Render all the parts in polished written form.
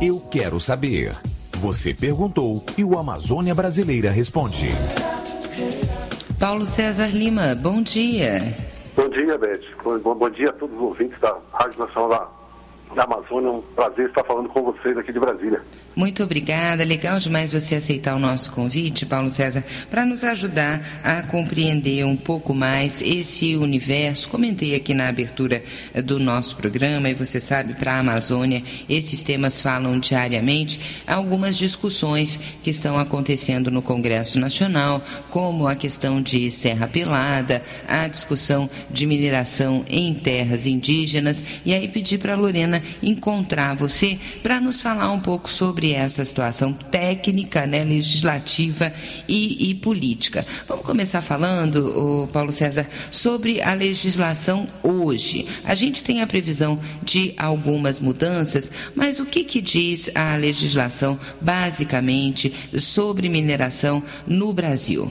Eu quero saber. Você perguntou e o Amazônia Brasileira responde. Paulo César Lima, bom dia. Bom dia, Beth. Bom dia a todos os ouvintes da Rádio Nacional da Amazônia. É um prazer estar falando com vocês aqui de Brasília. Muito obrigada, legal demais você aceitar o nosso convite, Paulo César, para nos ajudar a compreender um pouco mais esse universo. Comentei aqui na abertura do nosso programa, e você sabe, para a Amazônia, esses temas falam diariamente. Algumas discussões que estão acontecendo no Congresso Nacional, como a questão de Serra Pelada, a discussão de mineração em terras indígenas, e aí pedir para a Lorena encontrar você para nos falar um pouco sobre essa situação técnica, né, legislativa e política. Vamos começar falando, Paulo César, sobre a legislação hoje. A gente tem a previsão de algumas mudanças, mas o que diz a legislação, basicamente, sobre mineração no Brasil?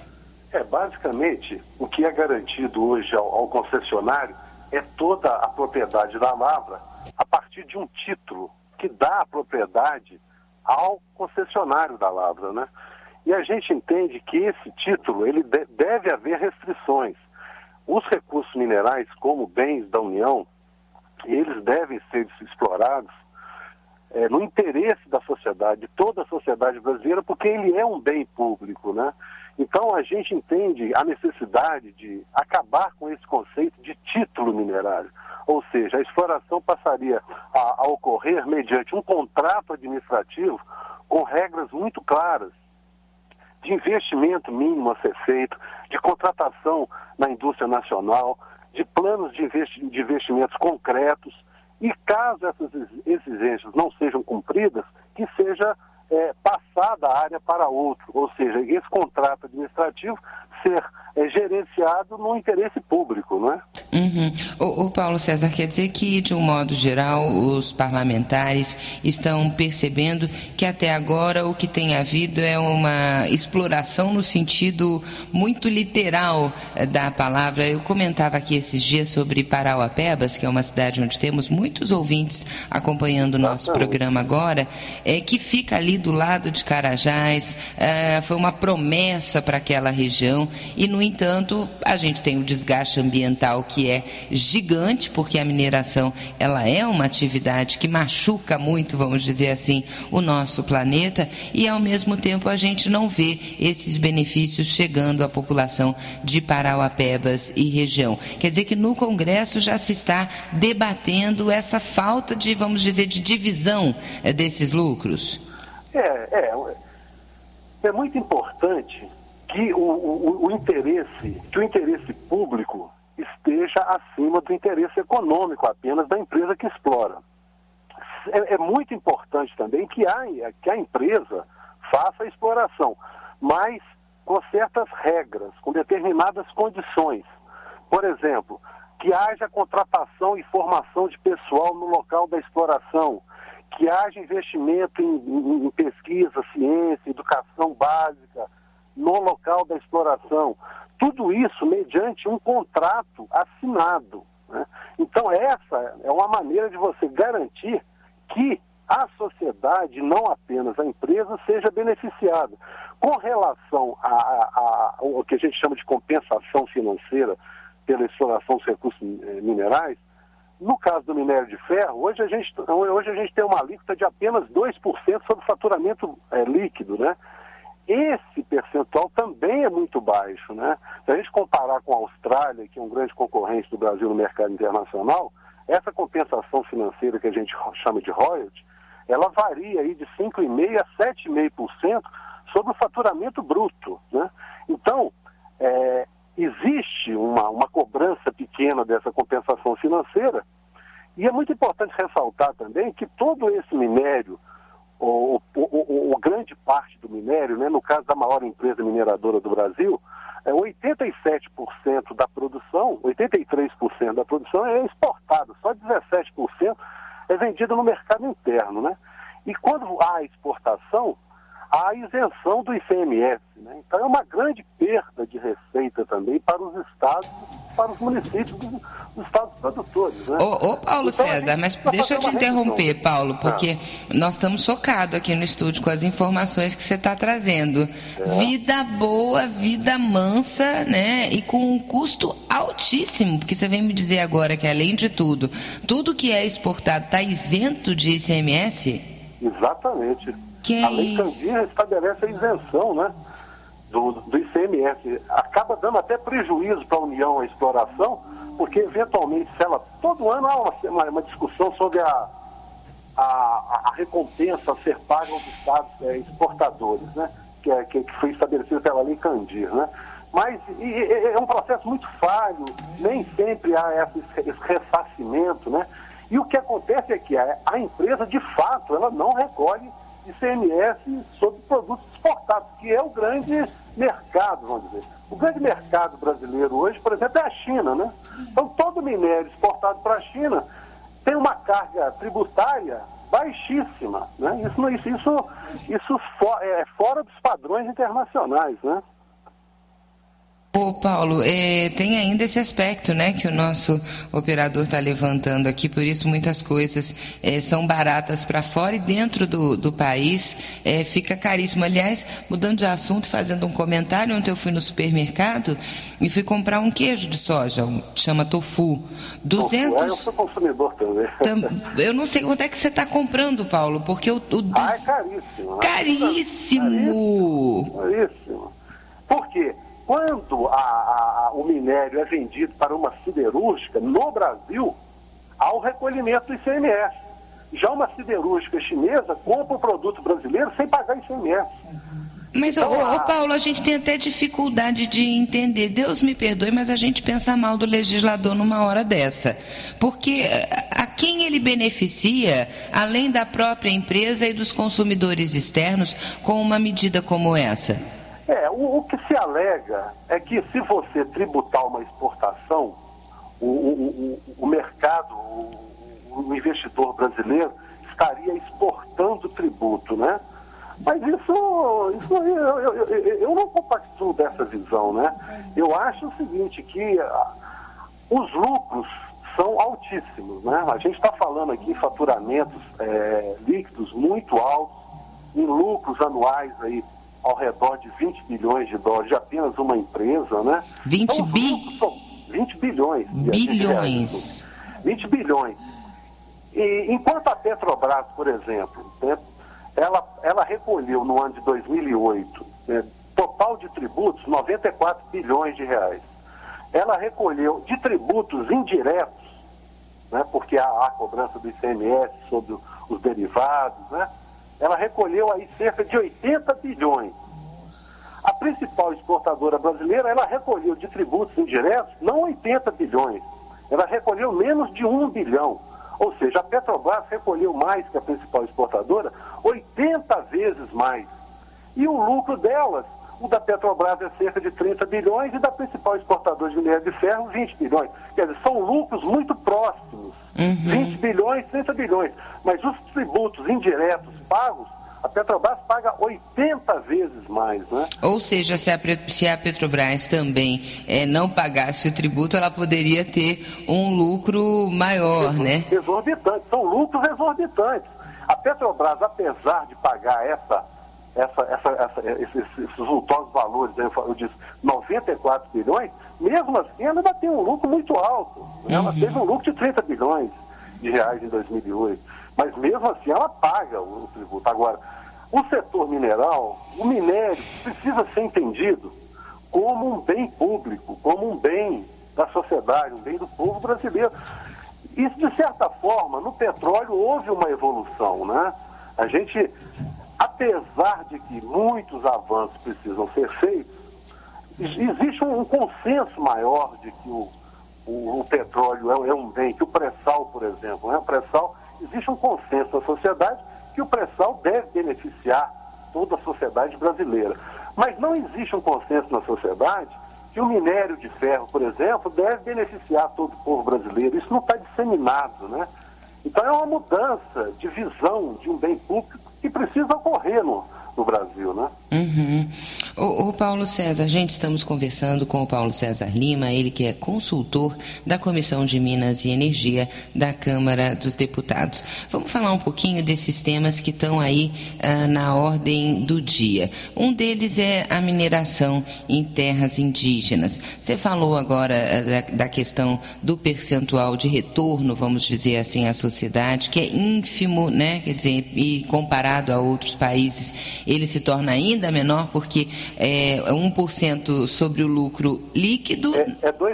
Basicamente, o que é garantido hoje ao concessionário é toda a propriedade da lavra a partir de um título que dá a propriedade ao concessionário da lavra, né? E a gente entende que esse título, ele deve haver restrições. Os recursos minerais, como bens da União, eles devem ser explorados no interesse da sociedade, de toda a sociedade brasileira, porque ele é um bem público, né? Então a gente entende a necessidade de acabar com esse conceito de título minerário. Ou seja, a exploração passaria a ocorrer mediante um contrato administrativo com regras muito claras de investimento mínimo a ser feito, de contratação na indústria nacional, de planos de investimentos concretos, e caso essas exigências não sejam cumpridas, que seja passada a área para outro, ou seja, esse contrato administrativo ser gerenciado no interesse público, não é? O Paulo César, quer dizer que, de um modo geral, os parlamentares estão percebendo que até agora o que tem havido é uma exploração no sentido muito literal da palavra. Eu comentava aqui esses dias sobre Parauapebas, que é uma cidade onde temos muitos ouvintes acompanhando o nosso programa agora, que fica ali do lado de Carajás, foi uma promessa para aquela região e, no entanto, a gente tem o desgaste ambiental que é gigante, porque a mineração ela é uma atividade que machuca muito, vamos dizer assim, o nosso planeta, e ao mesmo tempo a gente não vê esses benefícios chegando à população de Parauapebas e região. Quer dizer que no Congresso já se está debatendo essa falta de, vamos dizer, de divisão desses lucros? É muito importante que o interesse público esteja acima do interesse econômico apenas da empresa que explora. É muito importante também que a empresa faça a exploração, mas com certas regras, com determinadas condições. Por exemplo, que haja contratação e formação de pessoal no local da exploração, que haja investimento em pesquisa, ciência, educação básica no local da exploração. Tudo isso mediante um contrato assinado, né? Então essa é uma maneira de você garantir que a sociedade, não apenas a empresa, seja beneficiada. Com relação ao que a gente chama de compensação financeira pela exploração dos recursos minerais, no caso do minério de ferro, hoje a gente tem uma alíquota de apenas 2% sobre o faturamento líquido, né? Esse percentual também é muito baixo, né? Se a gente comparar com a Austrália, que é um grande concorrente do Brasil no mercado internacional, essa compensação financeira que a gente chama de royalty, ela varia aí de 5,5% a 7,5% sobre o faturamento bruto, né? Então, existe uma cobrança pequena dessa compensação financeira, e é muito importante ressaltar também que todo esse minério, ou grande parte do minério, né, no caso da maior empresa mineradora do Brasil, 87% da produção, 83% da produção é exportada, só 17% é vendido no mercado interno, né? E quando há exportação, há a isenção do ICMS, né? Então é uma grande perda de receita também para os estados para os municípios dos estados produtores. Né? Ô Paulo então, César, mas deixa eu te interromper, Paulo, porque nós estamos chocados aqui no estúdio com as informações que você está trazendo. Vida boa, vida mansa, né? E com um custo altíssimo, porque você vem me dizer agora que, além de tudo, tudo que é exportado está isento de ICMS? Exatamente. Que a Lei Candir estabelece a isenção, né, do ICMS. Acaba dando até prejuízo para a União a exploração, porque eventualmente, se ela, todo ano há uma discussão sobre a recompensa a ser paga aos estados exportadores, né, que foi estabelecida pela Lei Candir, né? Mas é um processo muito falho, nem sempre há esse ressarcimento, né? E o que acontece é que a empresa, de fato, ela não recolhe ICMS sobre produtos exportados, que é o grande mercado, vamos dizer. O grande mercado brasileiro hoje, por exemplo, é a China, né? Então, todo minério exportado para a China tem uma carga tributária baixíssima, né? Isso é fora dos padrões internacionais, né? Ô Paulo, tem ainda esse aspecto, né, que o nosso operador está levantando aqui, por isso muitas coisas são baratas para fora e dentro do país fica caríssimo. Aliás, mudando de assunto, fazendo um comentário, ontem eu fui no supermercado e fui comprar um queijo de soja, chama tofu. 200... Eu sou consumidor também. Eu não sei quanto é que você está comprando, Paulo, porque é caríssimo. Caríssimo! Por quê? Quando o minério é vendido para uma siderúrgica, no Brasil, há o recolhimento do ICMS. Já uma siderúrgica chinesa compra o produto brasileiro sem pagar ICMS. Mas, então, Paulo, a gente tem até dificuldade de entender. Deus me perdoe, mas a gente pensa mal do legislador numa hora dessa. Porque a quem ele beneficia, além da própria empresa e dos consumidores externos, com uma medida como essa? O que se alega é que, se você tributar uma exportação, o mercado, o investidor brasileiro estaria exportando tributo, né? Mas eu não compartilho dessa visão, né? Eu acho o seguinte, que os lucros são altíssimos, né? A gente está falando aqui em faturamentos líquidos muito altos, em lucros anuais aí ao redor de 20 bilhões de dólares de apenas uma empresa, né? 20 então, 20 bilhões. Bilhões. 20 bilhões. E enquanto a Petrobras, por exemplo, né, ela recolheu no ano de 2008, total de tributos, 94 bilhões de reais. Ela recolheu de tributos indiretos, né, porque há a cobrança do ICMS sobre os derivados, né? Ela recolheu aí cerca de 80 bilhões. A principal exportadora brasileira, ela recolheu de tributos indiretos, não 80 bilhões, ela recolheu menos de 1 bilhão. Ou seja, a Petrobras recolheu mais que a principal exportadora, 80 vezes mais. E o lucro delas, o da Petrobras é cerca de 30 bilhões e da principal exportadora de minério de ferro, 20 bilhões. Quer dizer, são lucros muito próximos. 20 bilhões, 30 bilhões. Mas os tributos indiretos pagos, a Petrobras paga 80 vezes mais, né? Ou seja, se a Petrobras também não pagasse o tributo, ela poderia ter um lucro maior, né? Exorbitante, são lucros exorbitantes. A Petrobras, apesar de pagar esses vultosos valores, eu disse 94 bilhões, mesmo assim ela ainda tem um lucro muito alto. Ela teve um lucro de 30 bilhões de reais em 2008. Mas mesmo assim ela paga o tributo. Agora, o setor mineral, o minério, precisa ser entendido como um bem público, como um bem da sociedade, um bem do povo brasileiro. Isso, de certa forma, no petróleo houve uma evolução, né? A gente, apesar de que muitos avanços precisam ser feitos, existe um consenso maior de que o petróleo é um bem, que o pré-sal, por exemplo, né? O pré-sal, existe um consenso na sociedade que o pré-sal deve beneficiar toda a sociedade brasileira. Mas não existe um consenso na sociedade que o minério de ferro, por exemplo, deve beneficiar todo o povo brasileiro. Isso não está disseminado, né? Então é uma mudança de visão de um bem público que precisa ocorrer no Brasil, né? Uhum. O Paulo César, estamos conversando com o Paulo César Lima, ele que é consultor da Comissão de Minas e Energia da Câmara dos Deputados. Vamos falar um pouquinho desses temas que estão aí na ordem do dia. Um deles é a mineração em terras indígenas. Você falou agora da questão do percentual de retorno, vamos dizer assim, à sociedade, que é ínfimo, né? Quer dizer, e comparado a outros países, ele se torna ainda menor, porque é 1% sobre o lucro líquido. É 2%,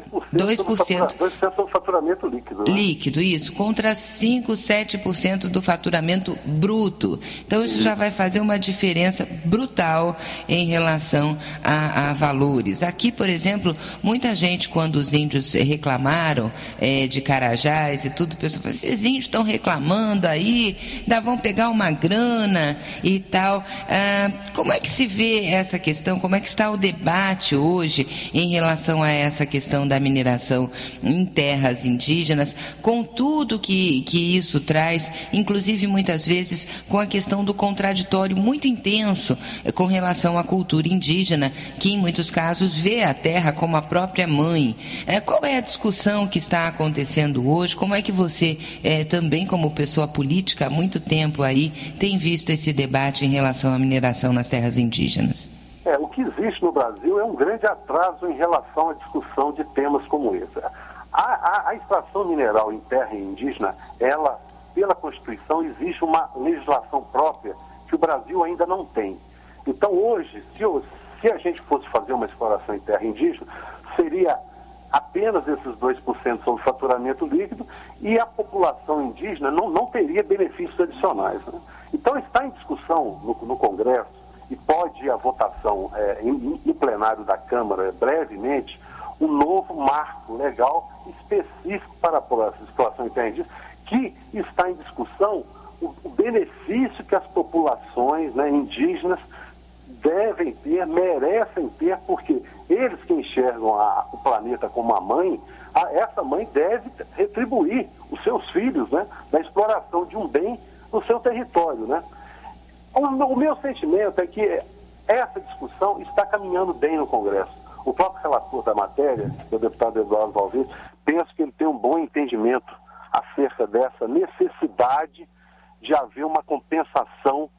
2% sobre o faturamento líquido. Né? Líquido, isso, contra 5%, 7% do faturamento bruto. Então, isso já vai fazer uma diferença brutal em relação a valores. Aqui, por exemplo, muita gente, quando os índios reclamaram de Carajás e tudo, o pessoal falou, esses índios estão reclamando aí, vão pegar uma grana e tal. Como é que se vê essa questão? Como é que está o debate hoje em relação a essa questão da mineração em terras indígenas, com tudo que isso traz, inclusive muitas vezes com a questão do contraditório muito intenso com relação à cultura indígena, que em muitos casos vê a terra como a própria mãe. Qual é a discussão que está acontecendo hoje? Como é que você, também como pessoa política há muito tempo aí, tem visto esse debate em relação à mineração nas terras indígenas? O que existe no Brasil é um grande atraso em relação à discussão de temas como esse. A extração mineral em terra indígena, ela, pela Constituição, existe uma legislação própria que o Brasil ainda não tem. Então, hoje, se a gente fosse fazer uma exploração em terra indígena, seria apenas esses 2% sobre o faturamento líquido e a população indígena não teria benefícios adicionais. Né? Então, está em discussão no Congresso, e pode ir à votação no plenário da Câmara brevemente, um novo marco legal específico para a exploração em terra indígena, que está em discussão o benefício que as populações, né, indígenas devem ter, merecem ter, porque eles que enxergam o planeta como a mãe, essa mãe deve retribuir os seus filhos, né, da exploração de um bem no seu território, né? O meu sentimento é que essa discussão está caminhando bem no Congresso. O próprio relator da matéria, que é o deputado Eduardo Valverde, penso que ele tem um bom entendimento acerca dessa necessidade de haver uma compensação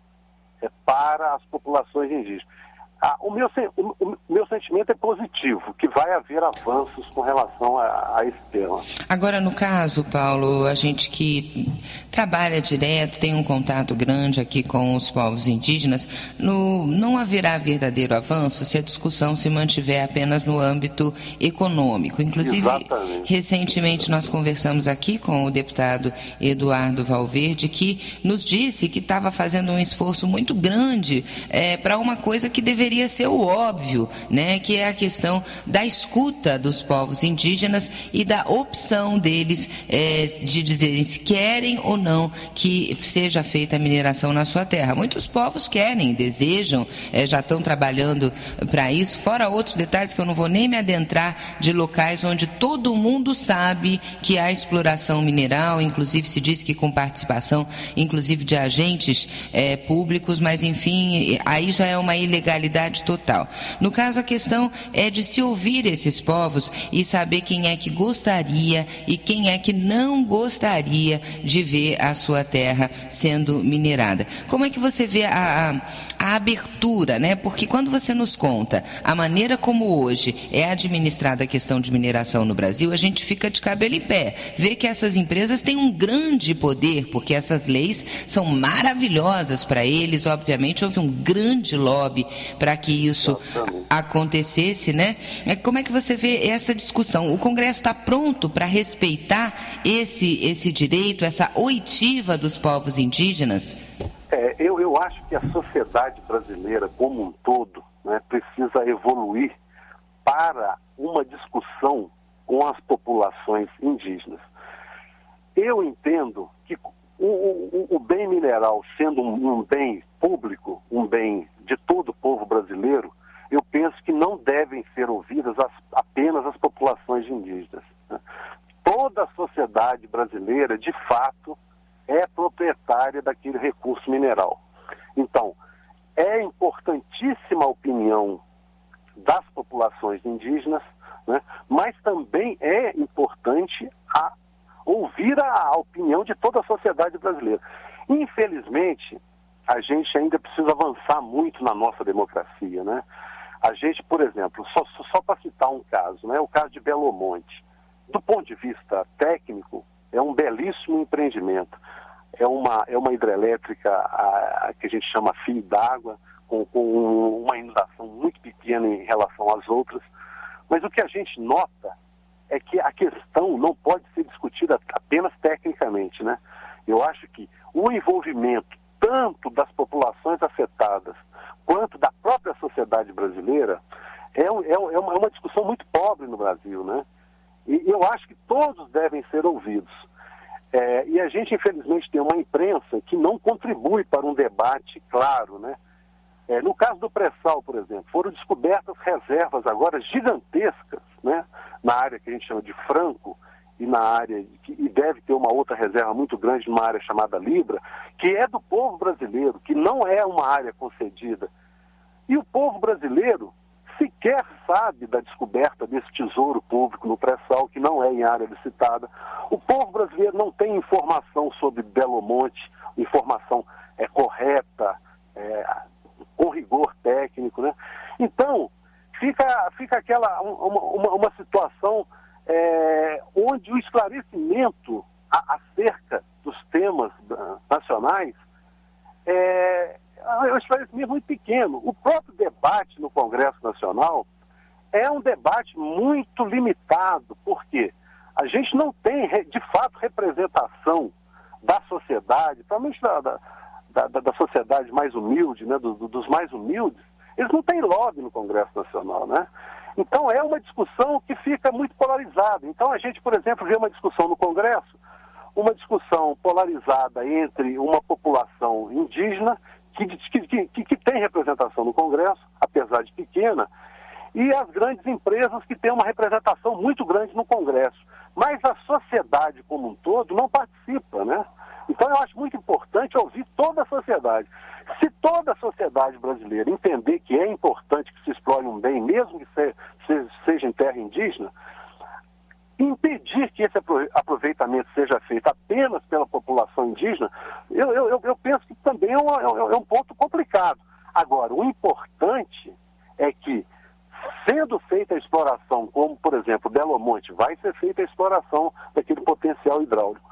para as populações indígenas. O meu sentimento é positivo, que vai haver avanços com relação a esse tema. Agora, no caso, Paulo, a gente que trabalha direto, tem um contato grande aqui com os povos indígenas, não haverá verdadeiro avanço se a discussão se mantiver apenas no âmbito econômico. Inclusive, exatamente, recentemente nós conversamos aqui com o deputado Eduardo Valverde, que nos disse que estava fazendo um esforço muito grande para uma coisa que deveria ser o óbvio, né, que é a questão da escuta dos povos indígenas e da opção deles de dizerem se querem ou não que seja feita a mineração na sua terra. Muitos povos querem, desejam, já estão trabalhando para isso, fora outros detalhes que eu não vou nem me adentrar, de locais onde todo mundo sabe que há exploração mineral, inclusive se diz que com participação, inclusive de agentes públicos, mas enfim, aí já é uma ilegalidade total. No caso, a questão é de se ouvir esses povos e saber quem é que gostaria e quem é que não gostaria de ver a sua terra sendo minerada. Como é que você vê a abertura, né? Porque quando você nos conta a maneira como hoje é administrada a questão de mineração no Brasil, a gente fica de cabelo em pé. Vê que essas empresas têm um grande poder, porque essas leis são maravilhosas para eles. Obviamente, houve um grande lobby para que isso acontecesse, né? Como é que você vê essa discussão? O Congresso está pronto para respeitar esse direito, essa oitiva dos povos indígenas? Eu acho que a sociedade brasileira como um todo, né, precisa evoluir para uma discussão com as populações indígenas. Eu entendo que o bem mineral, sendo um bem público, um bem de todo o povo brasileiro, eu penso que não devem ser ouvidas apenas as populações indígenas, né? Toda a sociedade brasileira, de fato, é proprietária daquele recurso mineral. Então, é importantíssima a opinião das populações indígenas, né? Mas também é importante ouvir a opinião de toda a sociedade brasileira. Infelizmente, a gente ainda precisa avançar muito na nossa democracia, né? A gente, por exemplo, só para citar um caso, né? O caso de Belo Monte. Do ponto de vista técnico, é um belíssimo empreendimento. É uma hidrelétrica que a gente chama fio d'água, com uma inundação muito pequena em relação às outras. Mas o que a gente nota é que a questão não pode ser discutida apenas tecnicamente, né? Eu acho que o envolvimento tanto das populações afetadas quanto da própria sociedade brasileira é uma discussão muito pobre no Brasil, né? E eu acho que todos devem ser ouvidos. E a gente, infelizmente, tem uma imprensa que não contribui para um debate claro, né? No caso do pré-sal, por exemplo, foram descobertas reservas agora gigantescas, né? Na área que a gente chama de Franco e na área e deve ter uma outra reserva muito grande numa área chamada Libra, que é do povo brasileiro, que não é uma área concedida. E o povo brasileiro sequer sabe da descoberta desse tesouro público no pré-sal, que não é em área licitada. O povo brasileiro não tem informação sobre Belo Monte, informação correta, com rigor técnico, né? Então, fica aquela uma situação onde o esclarecimento acerca dos temas nacionais é um esclarecimento muito pequeno. O próprio debate no Congresso Nacional é um debate muito limitado, porque a gente não tem, de fato, representação da sociedade, principalmente da sociedade mais humilde, né, dos mais humildes. Eles não têm lobby no Congresso Nacional, né? Então é uma discussão que fica muito polarizada. Então a gente, por exemplo, vê uma discussão no Congresso, uma discussão polarizada entre uma população indígena que tem representação no Congresso, apesar de pequena, e as grandes empresas que têm uma representação muito grande no Congresso. Mas a sociedade como um todo não participa, né? Então eu acho muito importante ouvir toda a sociedade. Se toda a sociedade brasileira entender que é importante que se explore um bem, mesmo que seja em terra indígena, impedir que esse aproveitamento seja feito apenas pela população indígena, eu penso que também é um ponto complicado. Agora, o importante é que, sendo feita a exploração, como, por exemplo, Belo Monte, vai ser feita a exploração daquele potencial hidráulico.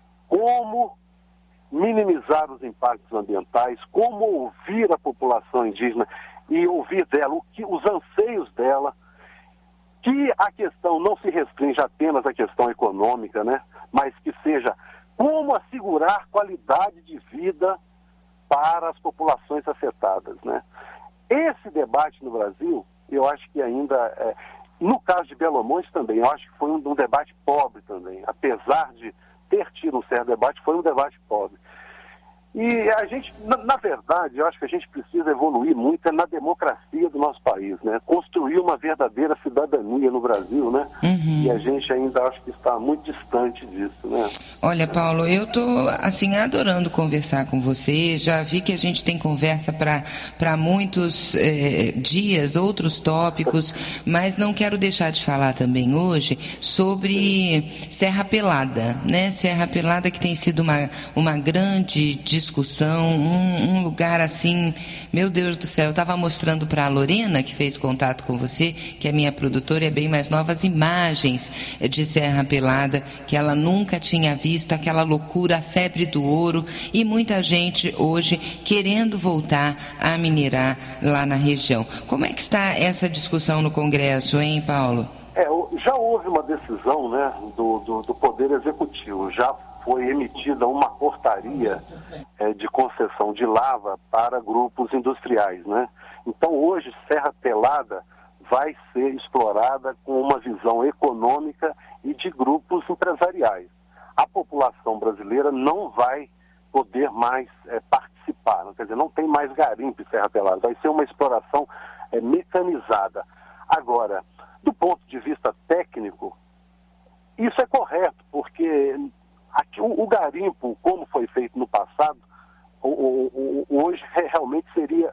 Como minimizar os impactos ambientais, como ouvir a população indígena e ouvir dela os anseios dela, que a questão não se restringe apenas à questão econômica, né? Mas que seja como assegurar qualidade de vida para as populações afetadas, né? Esse debate no Brasil, eu acho que ainda, no caso de Belo Monte também, eu acho que foi um debate pobre também, apesar de ter tido um certo debate, foi um debate pobre. E a gente, na verdade, eu acho que a gente precisa evoluir muito na democracia do nosso país, né? Construir uma verdadeira cidadania no Brasil, né? Uhum. E a gente ainda acho que está muito distante disso, né? Olha, Paulo, eu estou, assim, adorando conversar com você. Já vi que a gente tem conversa para muitos dias, outros tópicos, mas não quero deixar de falar também hoje sobre Serra Pelada, né? Serra Pelada que tem sido uma grande discussão, um lugar assim, meu Deus do céu. Eu estava mostrando para a Lorena, que fez contato com você, que é minha produtora, é bem mais nova, as imagens de Serra Pelada, que ela nunca tinha visto, aquela loucura, a febre do ouro, e muita gente hoje querendo voltar a minerar lá na região. Como é que está essa discussão no Congresso, hein, Paulo? Já houve uma decisão, né, do Poder Executivo, já foi emitida uma portaria de concessão de lava para grupos industriais, né? Então hoje Serra Pelada vai ser explorada com uma visão econômica e de grupos empresariais. A população brasileira não vai poder mais participar, quer dizer, não tem mais garimpo em Serra Pelada, vai ser uma exploração mecanizada. Agora, do ponto de vista técnico, isso é correto, porque aqui, o garimpo, como foi feito no passado, hoje realmente seria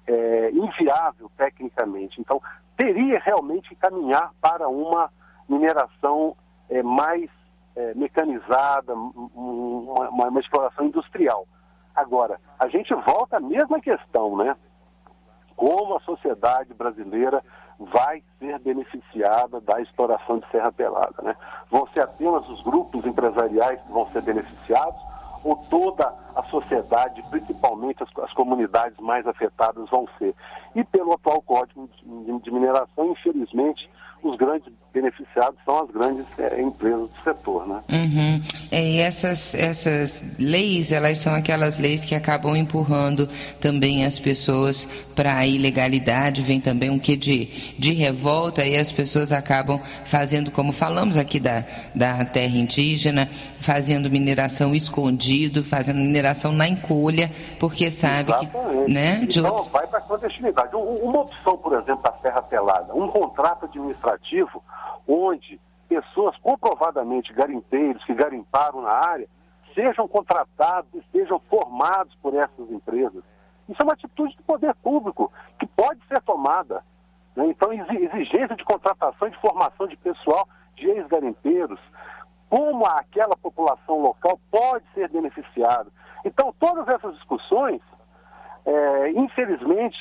inviável tecnicamente. Então, teria realmente que caminhar para uma mineração mais mecanizada, uma exploração industrial. Agora, a gente volta à mesma questão, né? Como a sociedade brasileira vai ser beneficiada da exploração de Serra Pelada, né? Vão ser apenas os grupos empresariais que vão ser beneficiados ou toda a sociedade, principalmente as comunidades mais afetadas vão ser? E pelo atual Código de Mineração, infelizmente, os grandes beneficiados são as grandes empresas do setor, né? Uhum. E essas leis, elas são aquelas leis que acabam empurrando também as pessoas para a ilegalidade, vem também um quê de revolta, e as pessoas acabam fazendo, como falamos aqui da terra indígena, fazendo mineração escondido, fazendo mineração na encolha, porque sabe Exatamente. Que... Né, então vai para a clandestinidade. Uma opção, por exemplo, da Serra Pelada, um contrato administrativo onde pessoas comprovadamente garimpeiros que garimparam na área sejam contratados e sejam formados por essas empresas. Isso é uma atitude do poder público que pode ser tomada, né? Então, exigência de contratação e de formação de pessoal, de ex-garimpeiros, como aquela população local pode ser beneficiada. Então, todas essas discussões, infelizmente,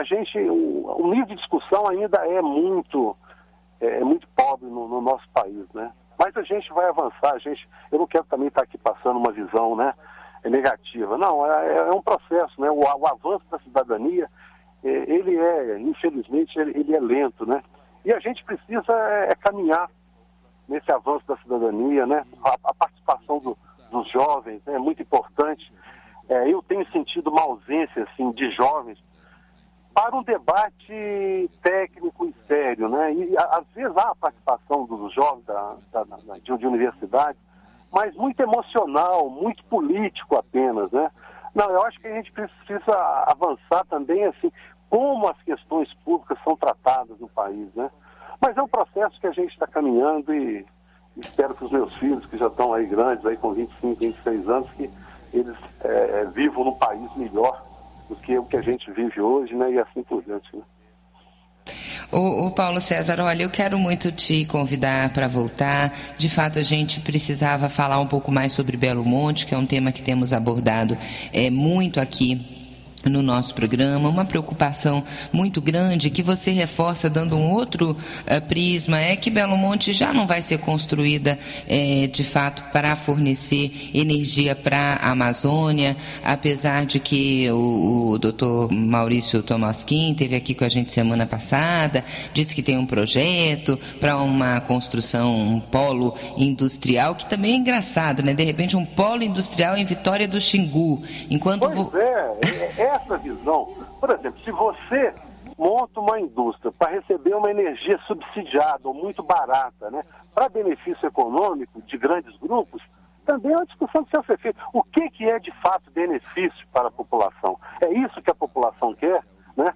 o nível de discussão ainda é muito pobre no nosso país, né? Mas a gente vai avançar, eu não quero também estar aqui passando uma visão, né, negativa. Não, é um processo, né? O avanço da cidadania, infelizmente, ele é lento, né? E a gente precisa caminhar nesse avanço da cidadania, né? A participação dos jovens, né, é muito importante. Eu tenho sentido uma ausência, assim, de jovens para um debate técnico e sério, né? E às vezes há a participação dos jovens de universidade, mas muito emocional, muito político apenas, né? Não, eu acho que a gente precisa avançar também, assim, como as questões públicas são tratadas no país, né? Mas é um processo que a gente está caminhando e espero que os meus filhos, que já estão aí grandes, aí com 25, 26 anos, que eles vivam num país melhor do que o que a gente vive hoje, né? E assim por diante, né? O Paulo César, olha, eu quero muito te convidar para voltar. De fato, a gente precisava falar um pouco mais sobre Belo Monte, que é um tema que temos abordado muito aqui no nosso programa, uma preocupação muito grande que você reforça dando um outro prisma, é que Belo Monte já não vai ser construída de fato para fornecer energia para a Amazônia, apesar de que o doutor Maurício Tomasquim esteve aqui com a gente semana passada, disse que tem um projeto para uma construção, um polo industrial, que também é engraçado, né? De repente um polo industrial em Vitória do Xingu, enquanto... Essa visão, por exemplo, se você monta uma indústria para receber uma energia subsidiada ou muito barata, né, para benefício econômico de grandes grupos, também é uma discussão que precisa ser feita. O que é de fato benefício para a população? É isso que a população quer, né?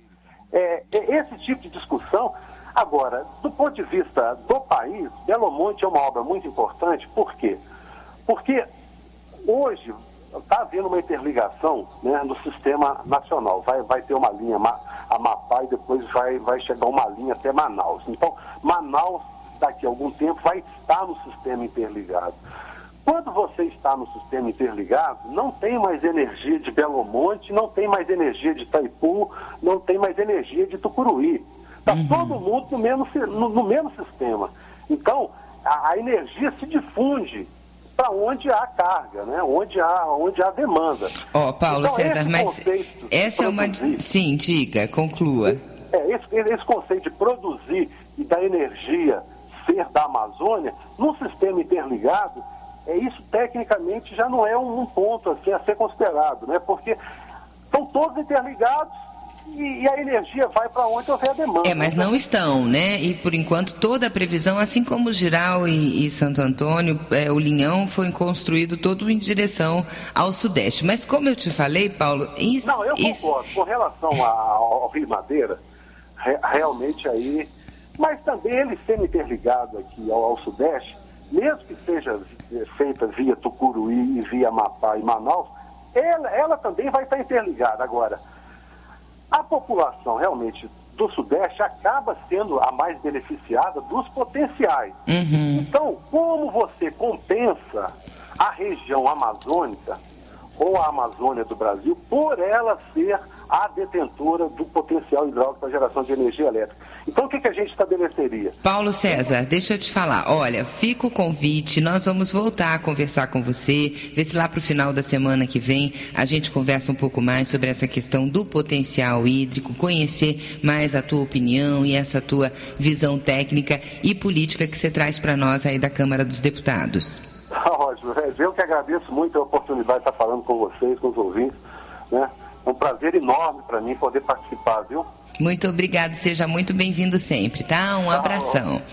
Esse tipo de discussão. Agora, do ponto de vista do país, Belo Monte é uma obra muito importante. Por quê? Porque hoje está havendo uma interligação, né, no sistema nacional. Vai ter uma linha Amapá e depois vai chegar uma linha até Manaus. Então, Manaus, daqui a algum tempo, vai estar no sistema interligado. Quando você está no sistema interligado, não tem mais energia de Belo Monte, não tem mais energia de Itaipu, não tem mais energia de Tucuruí. Está todo mundo no mesmo sistema. Então, a energia se difunde para onde há carga, né? onde há demanda. Paulo então, César, mas essa é uma... Sim, diga, conclua. Esse conceito de produzir e da energia ser da Amazônia, num sistema interligado, isso tecnicamente já não é um ponto assim, a ser considerado, né? Porque estão todos interligados e a energia vai para onde houver a demanda. Mas não estão, né? E por enquanto toda a previsão, assim como Giral e Santo Antônio, o Linhão foi construído todo em direção ao Sudeste. Mas como eu te falei, Paulo... Não, eu concordo. Com relação ao Rio Madeira, realmente aí... Mas também ele sendo interligado aqui ao Sudeste, mesmo que seja feita via Tucuruí e via Amapá e Manaus, ela também vai estar interligada. Agora, A população realmente do Sudeste acaba sendo a mais beneficiada dos potenciais. Então, como você compensa a região amazônica ou a Amazônia do Brasil por ela ser a detentora do potencial hidráulico para geração de energia elétrica? Então, o que a gente estabeleceria? Paulo César, deixa eu te falar. Olha, fica o convite, nós vamos voltar a conversar com você, ver se lá para o final da semana que vem a gente conversa um pouco mais sobre essa questão do potencial hídrico, conhecer mais a tua opinião e essa tua visão técnica e política que você traz para nós aí da Câmara dos Deputados. Ótimo, eu que agradeço muito a oportunidade de estar falando com vocês, com os ouvintes, né? É um prazer enorme para mim poder participar, viu? Muito obrigado, seja muito bem-vindo sempre, tá? Um abração.